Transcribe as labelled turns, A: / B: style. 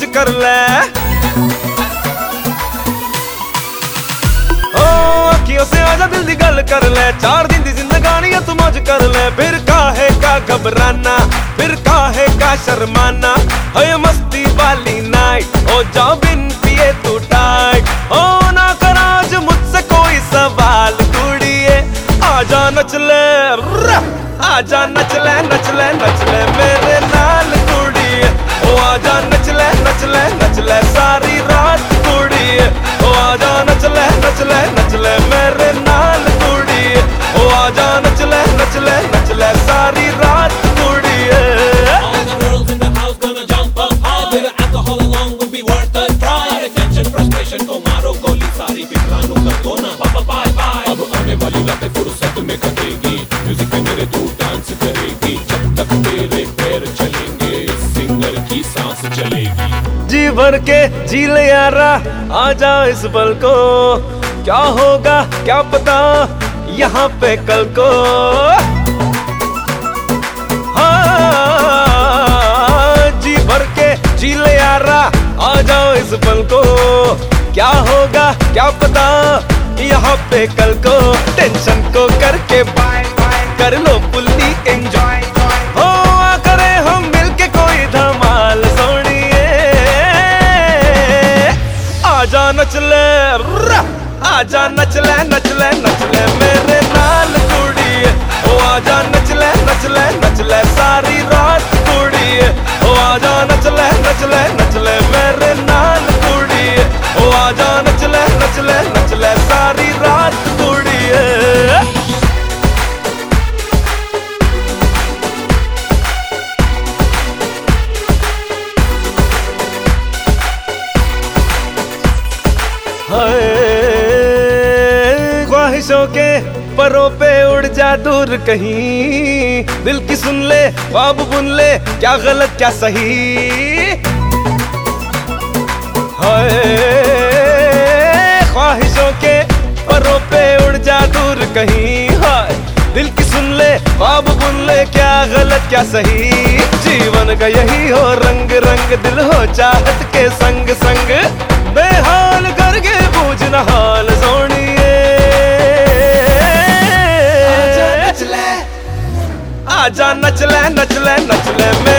A: कर ले। ओ अखियों से आजा दिल दी गल कर ले, 4 दिन दी जिंदगानी तू मौज कर ले। फिर काहे का घबराना, फिर काहे का शर्माना, है मस्ती वाली नाइट हो जा बिन पिए तू टाइट। ओ ना कर आज मुझसे कोई सवाल कुड़िए, आजा नच ले, आजा नच ले नच ले नच ले मेरे नाल कुड़िए। ओ आजा नच ले नच ले नच ले सारी रात कुड़िए। ओ आजा नच ले नच ले नच ले मेरे नाल कुड़िए। ओ आजा नच ले नच ले नच ले सारी रात कुड़िए।
B: All the girls in the house gonna jump up high, bit of alcohol along will be worth a try. सारे tension frustration को मारो गोली, सारी फिक्रानों का दो ना bye bye। अब आने वाली रातें फुर्सत में कटेगी, म्यूजिक पे मेरे तू डांस करेगी, जब तक तेरे पैर चलेंगे सिंगर की सांस चलेगी।
A: जी भर के जी ले यारा, आजा इस पल को, क्या होगा क्या पता यहाँ पे कल को। हाँ जी भर के जी ले यारा, आ जाओ इस पल को, क्या होगा क्या पता यहाँ पे कल को। टेंशन को करके बाय बाय कर लो फुल्ली एंजॉय, हो करे हम मिलके कोई धमाल सोनिए। आजा नच ले, आजा नच ले नच ले नच ले मेरे नाल कुड़िए। ओ आजा नच ले नच ले नच ले सारी रात कुड़िए। ओ आजा नच ले नच ले नच ले मेरे नाल कुड़िए। ओ आजा नच ले नच ले नच ले सारी रात कुड़िए। ख्वाहिशों के परों पे उड़ जा दूर कहीं, दिल की सुन ले ख्वाब बुन ले, क्या गलत क्या सही। हाय ख्वाहिशों के परों पे उड़ जा दूर कहीं, हाय दिल की सुन ले ख्वाब बुन ले, क्या गलत क्या सही। जीवन का यही हो रंग रंग, दिल हो चाहत के संग संग, बेहाल करके पूछना हाल सोनिए। आजा नच ले नच ले नच ले